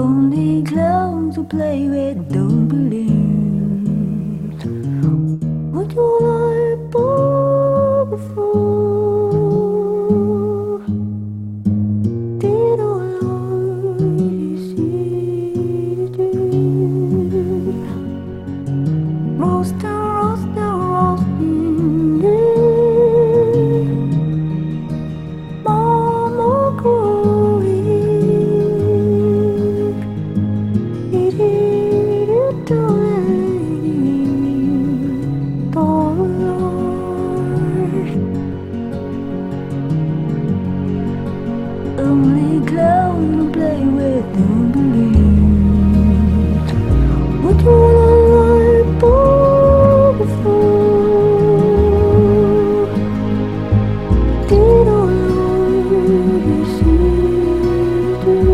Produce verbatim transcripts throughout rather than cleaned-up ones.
Only clowns to play with don't believe. What you like for before? Did I already see it? Roast and roast and roasting it. Mama growing. It is only clown to play with, don't believe. What you like for before? Did I already see it?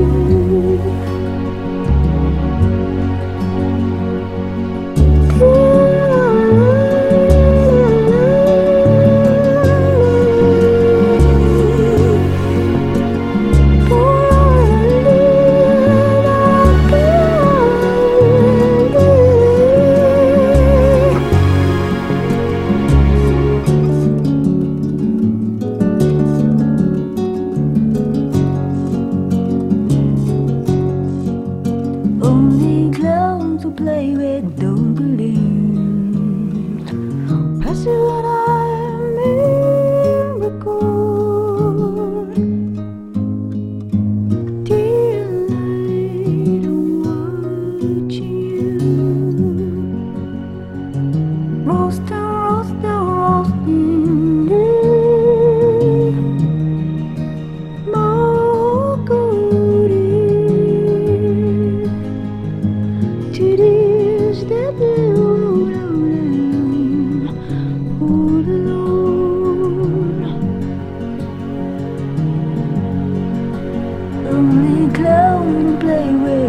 Only clown to play with, don't believe. Pass it what I'm in record. Dear light, I'm watching you. Roast and roast and roasting it. More good. It is that road alone, all alone. Only clown to play with.